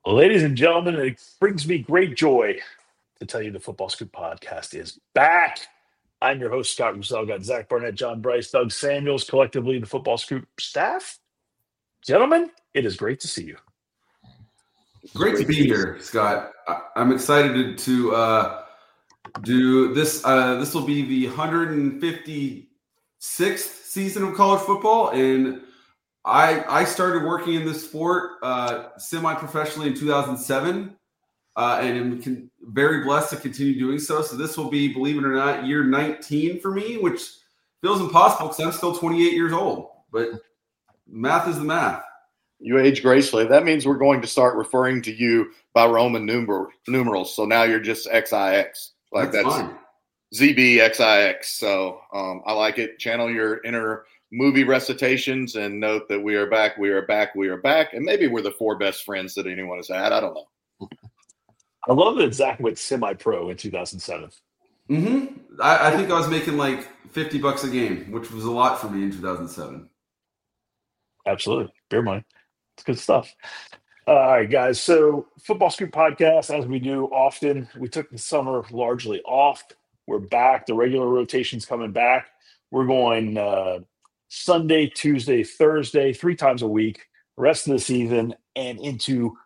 Ladies and gentlemen, it brings me great joy to tell you the Football Scoop podcast is back. I'm your host, Scott Russell. Got Zach Barnett, John Bryce, Doug Samuels, collectively the Football Scoop staff. Gentlemen, it is great to see you. Great to be here, Scott. I'm excited to do this. This will be the 156th season of college football, and I started working in this sport semi-professionally in 2007, and am very blessed to continue doing so. So this will be, believe it or not, year 19 for me, which feels impossible because I'm still 28 years old. But math is the math. You age gracefully. That means we're going to start referring to you by Roman numerals. So now you're just XIX. That's fine. ZBXIX. So I like it. Channel your inner movie recitations and note that we are back, we are back, we are back. And maybe we're the four best friends that anyone has had. I don't know. I love that Zach went semi-pro in 2007. Mm-hmm. I think I was making like $50 a game, which was a lot for me in 2007. Absolutely. Beer money. It's good stuff. All right, guys. So Football Scoop podcast, as we do often, we took the summer largely off. We're back. The regular rotation's coming back. We're going Sunday, Tuesday, Thursday, 3 times a week, rest of the season, and into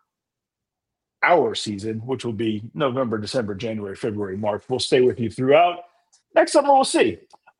our season, which will be November, December, January, February, March. We'll stay with you throughout. Next summer, we'll speaking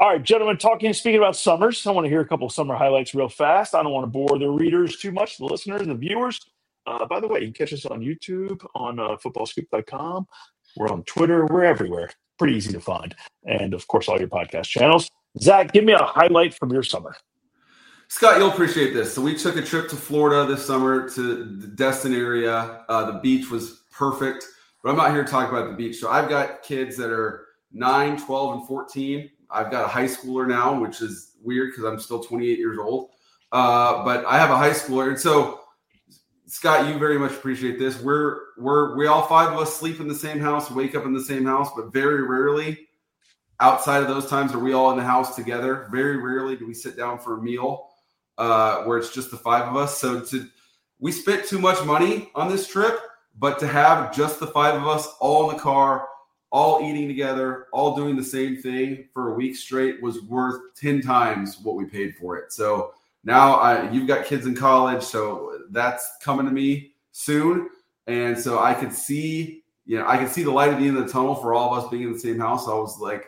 about summers, I want to hear a couple of summer highlights real fast. I don't want to bore the readers too much, the listeners, the viewers. By the way, you can catch us on YouTube, on footballscoop.com. We're on Twitter. We're everywhere. Pretty easy to find. And, of course, all your podcast channels. Zach, give me a highlight from your summer. Scott, you'll appreciate this. So we took a trip to Florida this summer to the Destin area. The beach was perfect, but I'm not here to talk about the beach. So I've got kids that are 9, 12, and 14. I've got a high schooler now, which is weird because I'm still 28 years old. But I have a high schooler. And so, Scott, you very much appreciate this. We all 5 of us sleep in the same house, wake up in the same house, but very rarely outside of those times are we all in the house together. Very rarely do we sit down for a meal where it's just the 5 of us. So we spent too much money on this trip, but to have just the 5 of us all in the car, all eating together, all doing the same thing for a week straight was worth 10 times what we paid for it. So now you've got kids in college, so that's coming to me soon. And so I could see the light at the end of the tunnel for all of us being in the same house. I was like,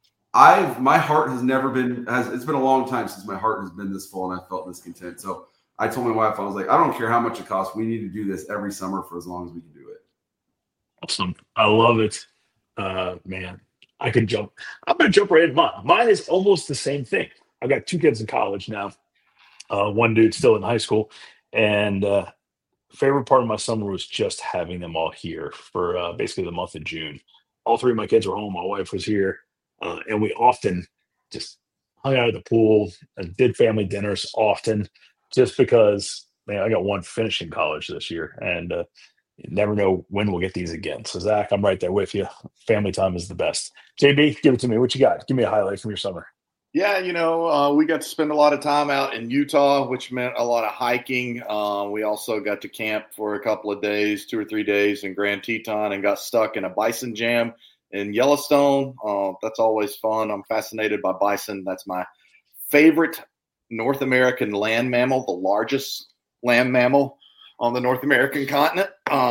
my heart has never been, it's been a long time since my heart has been this full and I felt this content. So I told my wife, I was like, I don't care how much it costs. We need to do this every summer for as long as we can do it. Awesome. I love it. Man, I could jump. I'm going to jump right in. Mine is almost the same thing. I've got 2 kids in college now. One dude still in high school. And favorite part of my summer was just having them all here for basically the month of June. All 3 of my kids were home. My wife was here. And we often just hung out at the pool and did family dinners often just because, man, I got one finishing college this year. And you never know when we'll get these again. So, Zach, I'm right there with you. Family time is the best. JB, give it to me. What you got? Give me a highlight from your summer. Yeah, we got to spend a lot of time out in Utah, which meant a lot of hiking. We also got to camp for a couple of days, 2 or 3 days in Grand Teton, and got stuck in a bison jam in Yellowstone. That's always fun. I'm fascinated by bison. That's my favorite North American land mammal, the largest land mammal on the North American continent.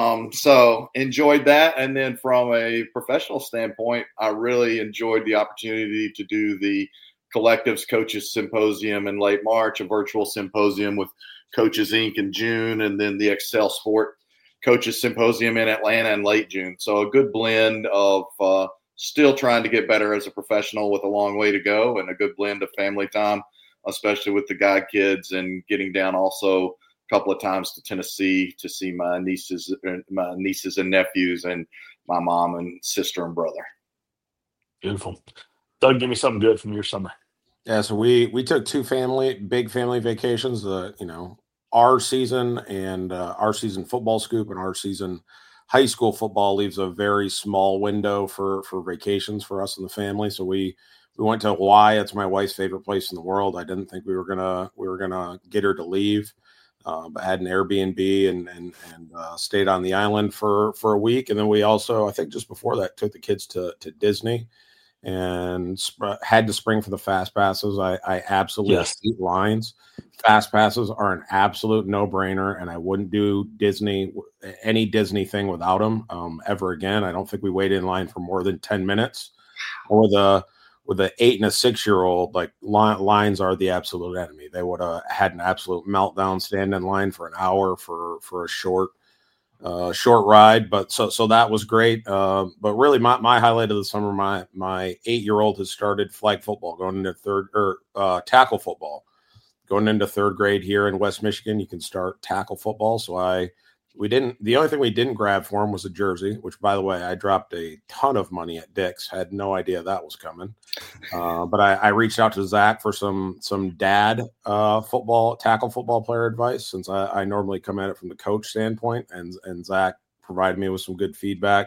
So enjoyed that. And then from a professional standpoint, I really enjoyed the opportunity to do the Collectives Coaches Symposium in late March, a virtual symposium with Coaches Inc. in June, and then the Excel Sport Coaches Symposium in Atlanta in late June. So a good blend of still trying to get better as a professional with a long way to go, and a good blend of family time, especially with the guide kids, and getting down also a couple of times to Tennessee to see my nieces and nephews and my mom and sister and brother. Beautiful. Doug, give me something good from your summer. Yeah, so we took 2 big family vacations. Our season and our season football scoop and our season high school football leaves a very small window for vacations for us and the family. So we went to Hawaii. It's my wife's favorite place in the world. I didn't think we were gonna get her to leave. But had an Airbnb and stayed on the island for a week. And then we also, I think just before that, took the kids to Disney and had to spring for the fast passes. I absolutely hate lines. Fast passes are an absolute no-brainer, and I wouldn't do any Disney thing without them ever again. I don't think we waited in line for more than 10 minutes. Or with an 8 and a 6-year-old, like lines are the absolute enemy. They would have had an absolute meltdown, stand in line for an hour for a short ride. But so that was great. But really my highlight of the summer, my 8-year-old has started flag football, going into tackle football. Going into 3rd grade here in West Michigan, you can start tackle football. So the only thing we didn't grab for him was a jersey, which, by the way, I dropped a ton of money at Dick's. Had no idea that was coming. But I reached out to Zach for some dad tackle football player advice, since I normally come at it from the coach standpoint, and Zach provided me with some good feedback.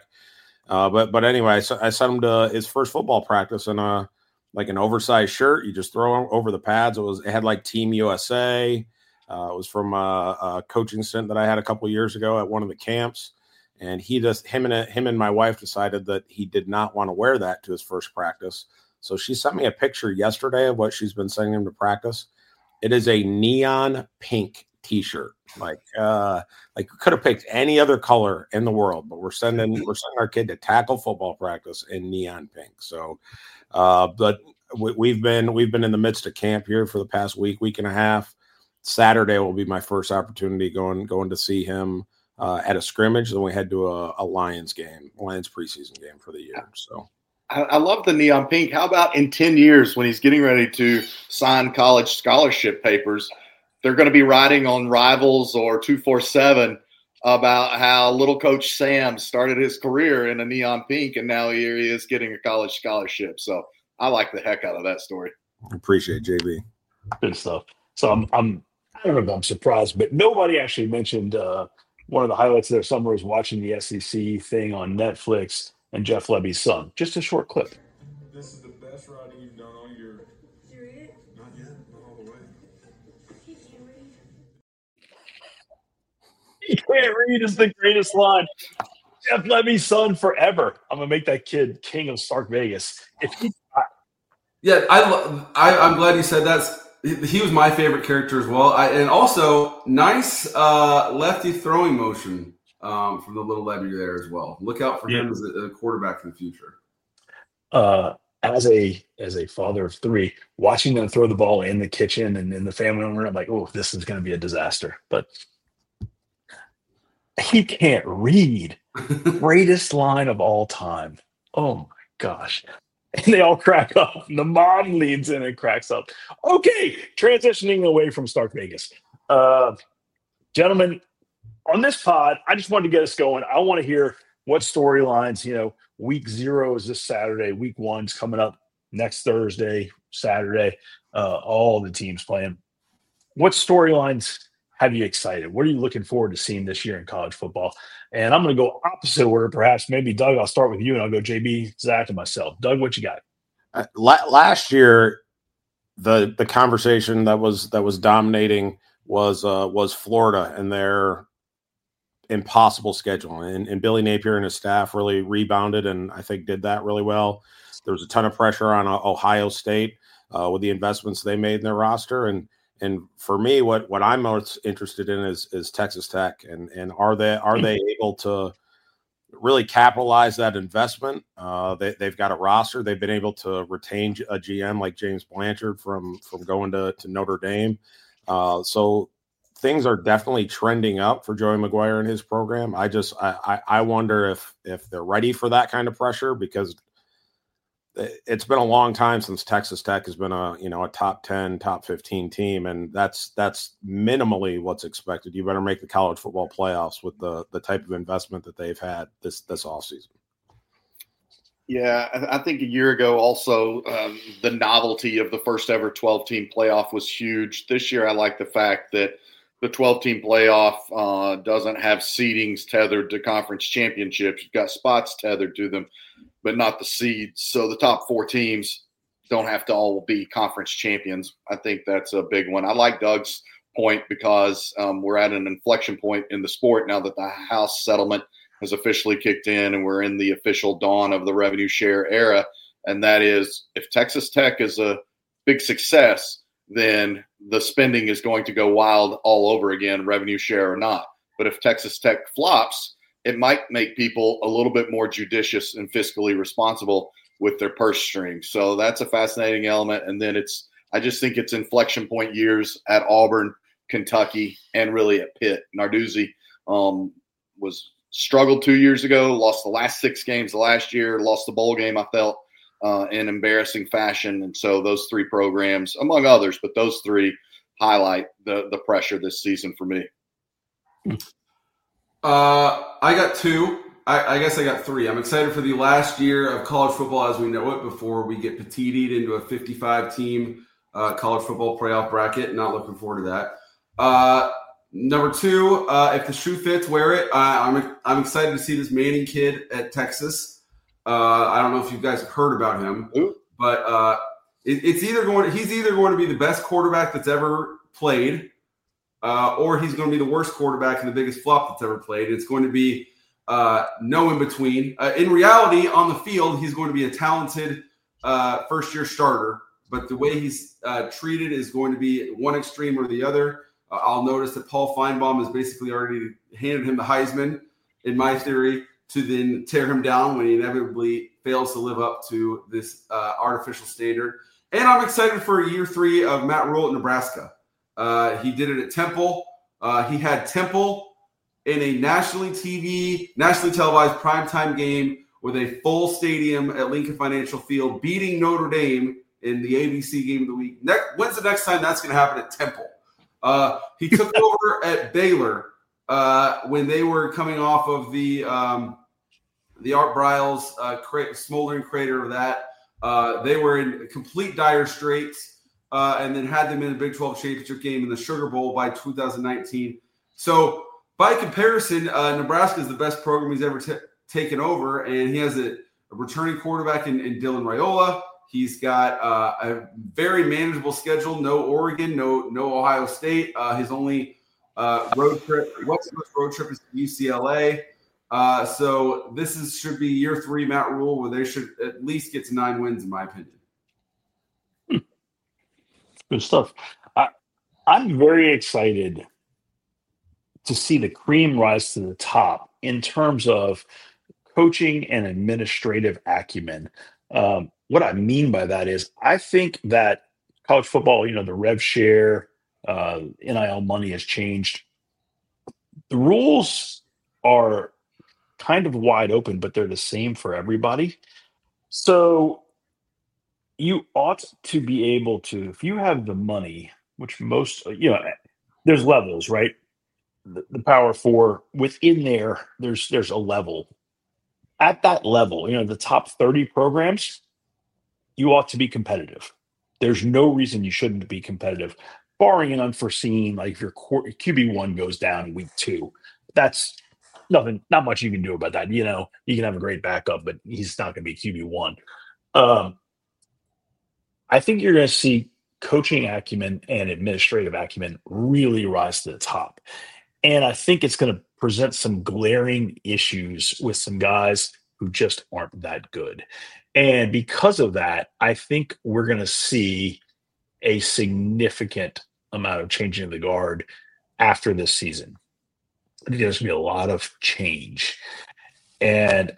But anyway, I sent him to his first football practice in like an oversized shirt. You just throw over the pads. It had like Team USA. It was from a coaching stint that I had a couple of years ago at one of the camps. And him and my wife decided that he did not want to wear that to his first practice. So she sent me a picture yesterday of what she's been sending him to practice. It is a neon pink T-shirt. Like could have picked any other color in the world, but we're sending our kid to tackle football practice in neon pink. So, but we've been in the midst of camp here for the past week and a half. Saturday will be my first opportunity going to see him at a scrimmage. Then we head to a Lions preseason game for the year. So I love the neon pink. How about in 10 years when he's getting ready to sign college scholarship papers, they're going to be writing on Rivals or 247 about how little Coach Sam started his career in a neon pink, and now here he is getting a college scholarship. So I like the heck out of that story. Appreciate it, JB. Good stuff. So I don't know if I'm surprised, but nobody actually mentioned one of the highlights of their summer was watching the SEC thing on Netflix and Jeff Lebby's son. Just a short clip. This is the best riding you've done all year. Did you read it? Not yet, not all the way. He can't read. He can't read is the greatest line. Jeff Lebby's son forever. I'm gonna make that kid king of Stark Vegas. Yeah, I'm glad you said that. He was my favorite character as well. And also, nice lefty throwing motion from the little Lebby there as well. Look out for him as a quarterback in the future. As a father of 3, watching them throw the ball in the kitchen and in the family room, I'm like, oh, this is going to be a disaster. But he can't read. Greatest line of all time. Oh, my gosh. And they all crack up. The mom leans in and cracks up. Okay, transitioning away from Stark Vegas. Gentlemen, on this pod, I just wanted to get us going. I want to hear what storylines, week 0 is this Saturday. Week 1's coming up next Thursday, Saturday. All the teams playing. What storylines have you excited? What are you looking forward to seeing this year in college football? And I'm going to go opposite order, perhaps. Maybe, Doug, I'll start with you, and I'll go JB, Zach, and myself. Doug, what you got? Last year, the conversation that was dominating was Florida and their impossible schedule. And Billy Napier and his staff really rebounded and I think did that really well. There was a ton of pressure on Ohio State with the investments they made in their roster. And for me, what I'm most interested in is Texas Tech, and are they able to really capitalize that investment? They've got a roster. They've been able to retain a GM like James Blanchard from going to Notre Dame. So things are definitely trending up for Joey McGuire and his program. I wonder if they're ready for that kind of pressure, because it's been a long time since Texas Tech has been a top 10, top 15 team. And that's minimally what's expected. You better make the college football playoffs with the type of investment that they've had this offseason. Yeah, I think a year ago also the novelty of the first ever 12-team playoff was huge. This year I like the fact that the 12-team playoff doesn't have seedings tethered to conference championships. You've got spots tethered to them, but not the seeds. So the top 4 teams don't have to all be conference champions. I think that's a big one. I like Doug's point because we're at an inflection point in the sport now that the House settlement has officially kicked in and we're in the official dawn of the revenue share era. And that is, if Texas Tech is a big success, then the spending is going to go wild all over again, revenue share or not. But if Texas Tech flops, it might make people a little bit more judicious and fiscally responsible with their purse strings. So that's a fascinating element. And then I just think it's inflection point years at Auburn, Kentucky, and really at Pitt. Narduzzi was struggled 2 years ago, lost the last 6 games the last year, lost the bowl game, I felt, in embarrassing fashion. And so those 3 programs, among others, but those 3 highlight the pressure this season for me. I got 2. I guess I got 3. I'm excited for the last year of college football as we know it before we get petitied into a 55-team college football playoff bracket. Not looking forward to that. Number 2, if the shoe fits, wear it. I'm excited to see this Manning kid at Texas. I don't know if you guys have heard about him, but he's either going to be the best quarterback that's ever played, or he's going to be the worst quarterback and the biggest flop that's ever played. It's going to be no in between. In reality, on the field, he's going to be a talented first-year starter, but the way he's treated is going to be one extreme or the other. I'll notice that Paul Feinbaum has basically already handed him the Heisman, in my theory, to then tear him down when he inevitably fails to live up to this artificial standard. And I'm excited for year 3 of Matt Rule at Nebraska. He did it at Temple. He had Temple in a nationally televised primetime game with a full stadium at Lincoln Financial Field, beating Notre Dame in the ABC Game of the Week. When's the next time that's going to happen at Temple? He took over at Baylor when they were coming off of the Art Briles smoldering crater of that. They were in complete dire straits and then had them in the Big 12 championship game in the Sugar Bowl by 2019. So by comparison, Nebraska is the best program he's ever taken over, and he has a returning quarterback in Dylan Raiola. He's got a very manageable schedule. No Oregon, no Ohio State. His only road trip is to UCLA. So this should be year 3 Matt Rule, where they should at least get to 9 wins, in my opinion. Good stuff. I'm very excited to see the cream rise to the top in terms of coaching and administrative acumen. What I mean by that is I think that college football, the rev share, NIL money has changed. The rules are kind of wide open, but they're the same for everybody. So you ought to be able to, if you have the money, which most, there's levels, right? The Power 4, within there's a level. At that level, the top 30 programs, you ought to be competitive. There's no reason you shouldn't be competitive, barring an unforeseen, like if your QB1 goes down in week 2. That's not much you can do about that. You can have a great backup, but he's not going to be QB1. I think you're going to see coaching acumen and administrative acumen really rise to the top. And I think it's going to present some glaring issues with some guys who just aren't that good. And because of that, I think we're going to see a significant amount of changing of the guard after this season. I think there's going to be a lot of change. And,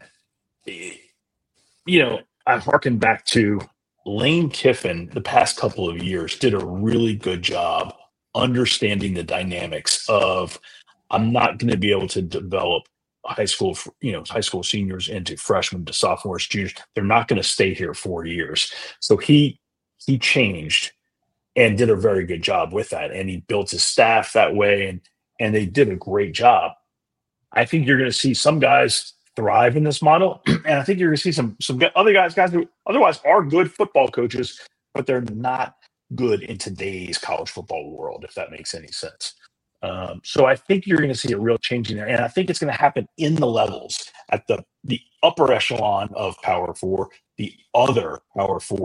I harken back to Lane Kiffin the past couple of years did a really good job understanding the dynamics of, I'm not going to be able to develop high school seniors into freshmen to sophomores, juniors. They're not going to stay here 4 years. So he changed and did a very good job with that. And he built his staff that way, and they did a great job. I think you're going to see some guys thrive in this model. And I think you're going to see some other guys who otherwise are good football coaches, but they're not good in today's college football world, if that makes any sense. So I think you're going to see a real change in there. And I think it's going to happen in the levels at the upper echelon of Power 4, the other Power 4,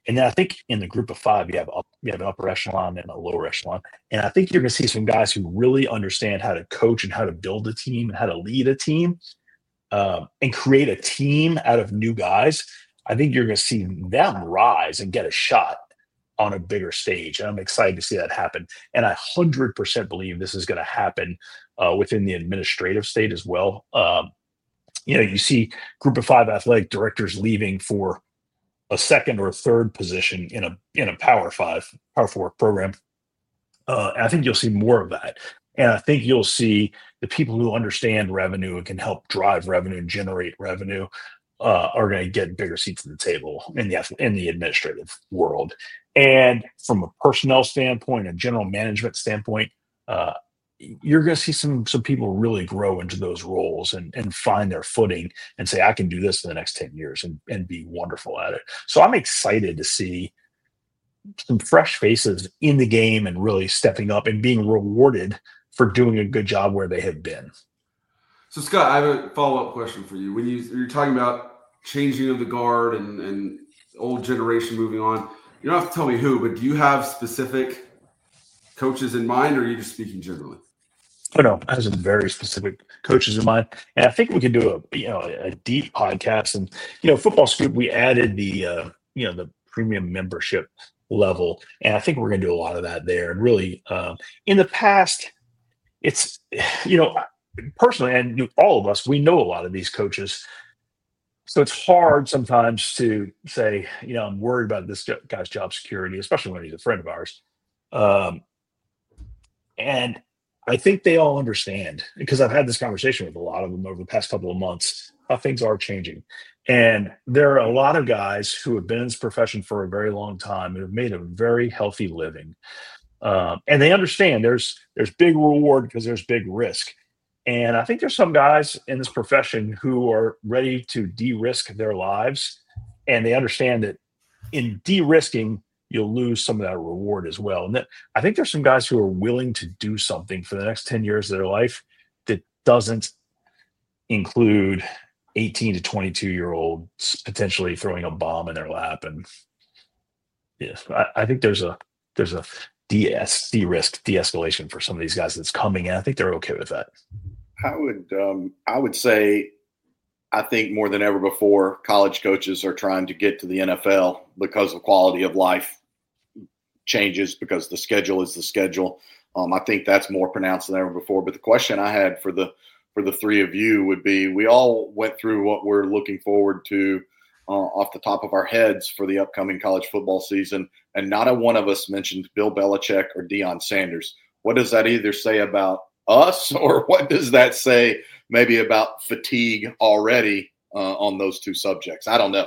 And then I think in the group of five, you have an upper echelon and a lower echelon. And I think you're going to see some guys who really understand how to coach and how to build a team and how to lead a team, and create a team out of new guys. I think you're going to see them rise and get a shot on a bigger stage. And I'm excited to see that happen. And I 100% believe this is going to happen within the administrative state as well. You see group of five athletic directors leaving for a second or third position in a power four program. And I think you'll see more of that. And I think you'll see the people who understand revenue and can help drive revenue and generate revenue are going to get bigger seats at the table in the administrative world. And from a personnel standpoint, a general management standpoint, you're going to see some people really grow into those roles and find their footing and say, I can do this for the next 10 years and be wonderful at it. So I'm excited to see some fresh faces in the game and really stepping up and being rewarded for doing a good job where they have been. So, Scott, I have a follow-up question for you. When you're talking about changing of the guard and old generation moving on, you don't have to tell me who, but do you have specific coaches in mind, or are you just speaking generally? Oh, no, I have some very specific coaches in mind. And I think we can do a deep podcast. And, Football Scoop, we added the premium membership level. And I think we're going to do a lot of that there. And really, in the past, it's, personally, and all of us, we know a lot of these coaches. So it's hard sometimes to say, I'm worried about this guy's job security, especially when he's a friend of ours. And I think they all understand, because I've had this conversation with a lot of them over the past couple of months, how things are changing. And there are a lot of guys who have been in this profession for a very long time and have made a very healthy living. And they understand there's big reward because there's big risk. And I think there's some guys in this profession who are ready to de-risk their lives. And they understand that in de-risking, you'll lose some of that reward as well. And I think there's some guys who are willing to do something for the next 10 years of their life that doesn't include 18 to 22-year-olds potentially throwing a bomb in their lap. And I think there's a de-escalation for some of these guys that's coming, and I think they're okay with that. I would say, I think more than ever before, college coaches are trying to get to the NFL because of quality of life changes, because the schedule is the schedule. I think that's more pronounced than ever before. But the question I had for the three of you would be, we all went through what we're looking forward to off the top of our heads for the upcoming college football season, and not a one of us mentioned Bill Belichick or Deion Sanders. What does that either say about us, or what does that say maybe about fatigue already on those two subjects? I don't know.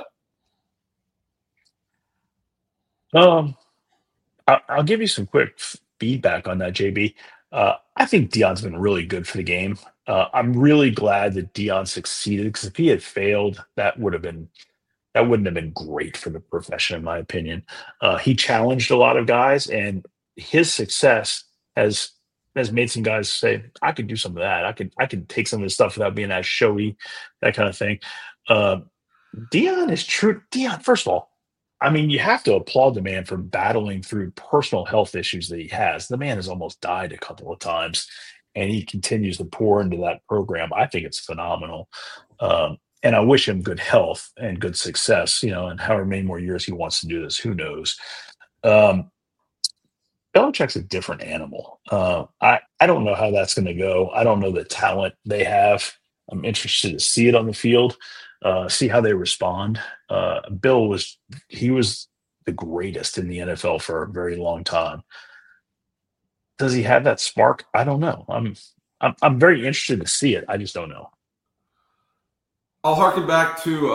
I'll give you some quick feedback on that, JB. I think Deion's been really good for the game. I'm really glad that Deion succeeded, because if he had failed, that wouldn't have been great for the profession, in my opinion. He challenged a lot of guys, and his success has made some guys say, I could do some of that. I could take some of this stuff without being as showy, that kind of thing. Deion is true. Deion, first of all, I mean, you have to applaud the man for battling through personal health issues that he has. The man has almost died a couple of times, and he continues to pour into that program. I think it's phenomenal. And I wish him good health and good success, and however many more years he wants to do this, who knows? Belichick's a different animal. I don't know how that's going to go. I don't know the talent they have. I'm interested to see it on the field, see how they respond. Bill was the greatest in the NFL for a very long time. Does he have that spark? I don't know. I'm very interested to see it. I just don't know. I'll harken back to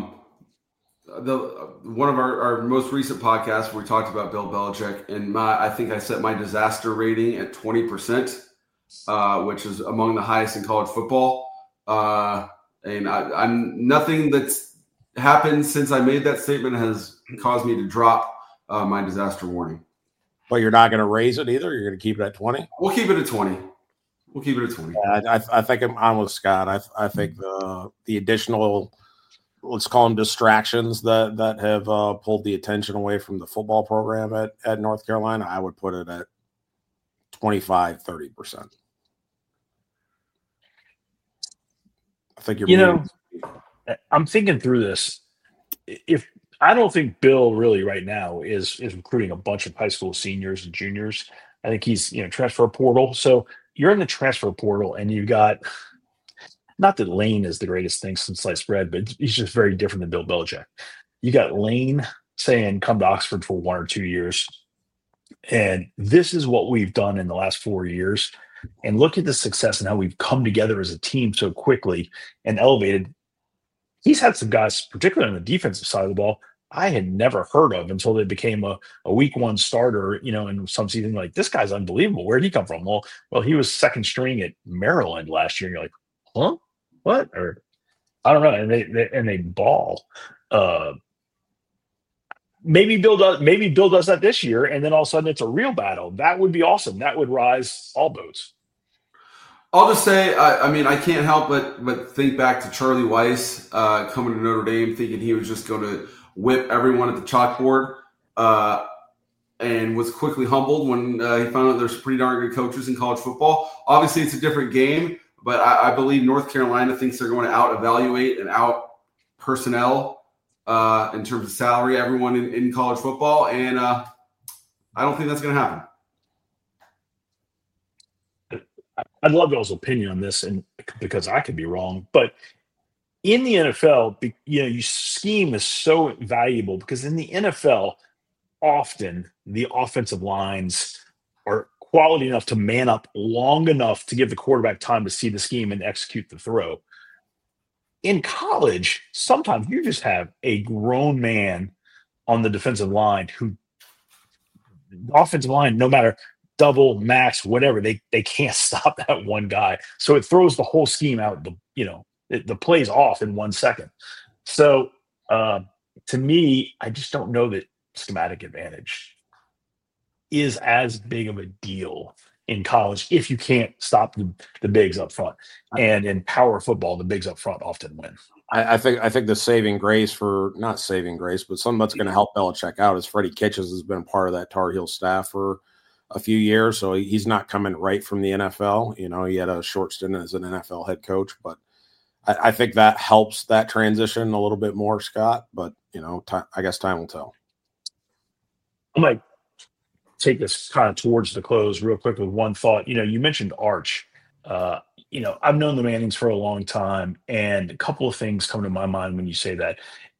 one of our most recent podcasts where we talked about Bill Belichick, and I think I set my disaster rating at 20%, which is among the highest in college football. And I'm nothing that's happened since I made that statement has caused me to drop my disaster warning. But you're not going to raise it either? You're going to keep it at 20? We'll keep it at 20. Yeah, I think I'm with Scott. I think the additional let's call them distractions that have pulled the attention away from the football program at North Carolina, I would put it at 25-30%. I think I'm thinking through this. If I don't think Bill really right now is recruiting a bunch of high school seniors and juniors. I think he's transfer portal. So you're in the transfer portal, and you've got, not that Lane is the greatest thing since sliced bread, but he's just very different than Bill Belichick. You got Lane saying come to Oxford for 1 or 2 years, and this is what we've done in the last 4 years. And look at the success and how we've come together as a team so quickly and elevated. He's had some guys, particularly on the defensive side of the ball, I had never heard of until they became a week 1 starter, in some season. Like, this guy's unbelievable. Where'd he come from? Well, he was second string at Maryland last year. And you're like, huh? What? Or I don't know. And they ball. Maybe Bill does that this year, and then all of a sudden it's a real battle. That would be awesome. That would rise all boats. I'll just say, I can't help but think back to Charlie Weiss coming to Notre Dame, thinking he was just going to whip everyone at the chalkboard, and was quickly humbled when he found out there's pretty darn good coaches in college football. Obviously, it's a different game, but I believe North Carolina thinks they're going to out-evaluate and out-personnel in terms of salary everyone in college football, and I don't think that's going to happen. I'd love Bill's opinion on this, and because I could be wrong, but in the NFL, your scheme is so valuable because in the NFL, often the offensive lines are quality enough to man up long enough to give the quarterback time to see the scheme and execute the throw. In college, sometimes you just have a grown man on the defensive line who, the offensive line, no matter double, max, whatever, they can't stop that one guy. So it throws the whole scheme out. The play's off in 1 second. So to me, I just don't know that schematic advantage is as big of a deal in college if you can't stop the bigs up front. And in power football, the bigs up front often win. I think the saving grace, not saving grace, but something that's going to help Belichick out is Freddie Kitchens has been part of that Tar Heel staff for a few years. So he's not coming right from the NFL. He had a short stint as an NFL head coach, but I think that helps that transition a little bit more, Scott. But, I guess time will tell. I might take this kind of towards the close real quick with one thought. You mentioned Arch. I've known the Mannings for a long time, and a couple of things come to my mind when you say that.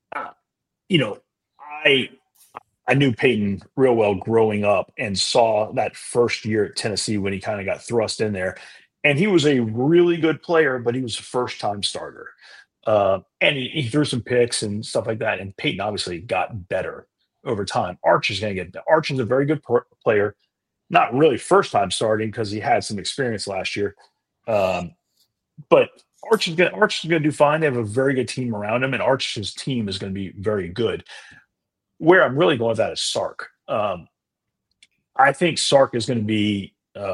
I knew Peyton real well growing up and saw that first year at Tennessee when he kind of got thrust in there. And he was a really good player, but he was a first-time starter. And he threw some picks and stuff like that. And Peyton obviously got better over time. Arch is going to get better. Arch is a very good player, not really first-time starting because he had some experience last year. But Arch is going to do fine. They have a very good team around him, and Arch's team is going to be very good. Where I'm really going with that is Sark. I think Sark is going to be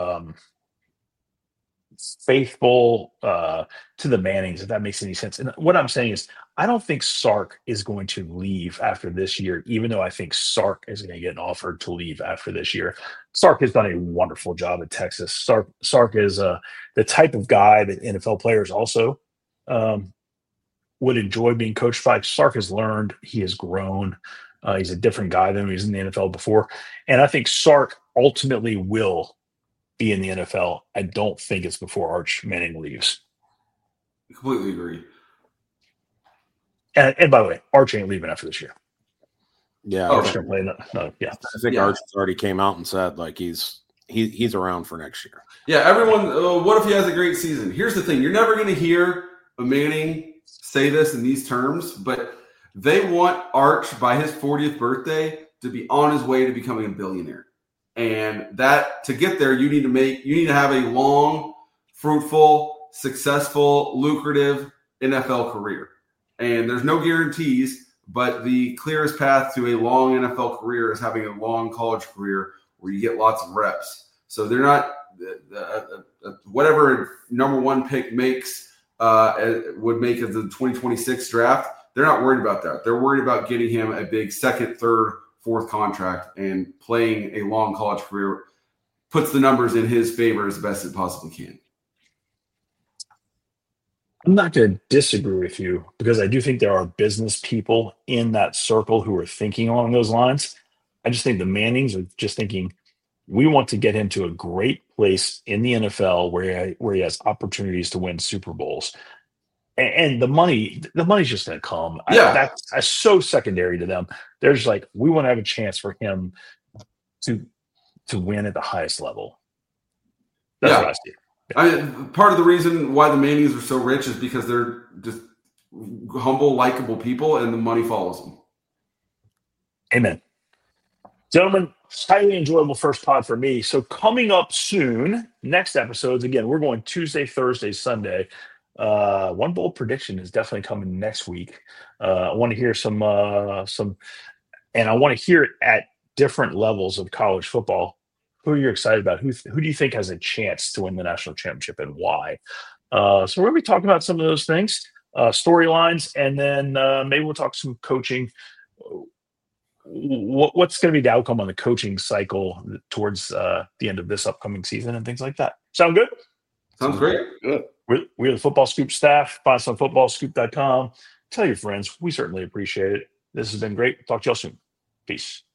faithful to the Mannings, if that makes any sense. And what I'm saying is, I don't think Sark is going to leave after this year, even though I think Sark is going to get offered to leave after this year. Sark has done a wonderful job at Texas. Sark is the type of guy that NFL players also would enjoy being coached by. Sark has learned. He has grown. He's a different guy than he was in the NFL before. And I think Sark ultimately will be in the NFL. I don't think it's before Arch Manning leaves. I completely agree. And by the way, Arch ain't leaving after this year. Yeah. Arch going to play yeah. I think Arch has already came out and said he's around for next year. Yeah, everyone, what if he has a great season? Here's the thing. You're never going to hear a Manning say this in these terms, but they want Arch by his 40th birthday to be on his way to becoming a billionaire. And that to get there, you need to have a long, fruitful, successful, lucrative NFL career. And there's no guarantees, but the clearest path to a long NFL career is having a long college career where you get lots of reps. So they're not whatever number one pick would make of the 2026 draft. They're not worried about that. They're worried about getting him a big second, third, fourth contract and playing a long college career. Puts the numbers in his favor as best it possibly can. I'm not going to disagree with you because I do think there are business people in that circle who are thinking along those lines. I just think the Mannings are just thinking, we want to get him to a great place in the NFL where he has opportunities to win Super Bowls. And the money's just going to come. Yeah. That's so secondary to them. There's like, we want to have a chance for him to win at the highest level. That's what I see. Part of the reason why the Mannings are so rich is because they're just humble, likable people, and the money follows them. Amen. Gentlemen, highly enjoyable first pod for me. So coming up soon, next episodes, again, we're going Tuesday, Thursday, Sunday. One bold prediction is definitely coming next week. I want to hear some, and I want to hear it at different levels of college football. Who are you excited about? Who do you think has a chance to win the national championship and why? So we're going to be talking about some of those things, storylines, and then maybe we'll talk some coaching. What's going to be the outcome on the coaching cycle towards the end of this upcoming season and things like that? Sound good? Sounds great. Good. We're the Football Scoop staff. Find us on footballscoop.com. Tell your friends. We certainly appreciate it. This has been great. Talk to y'all soon. Peace.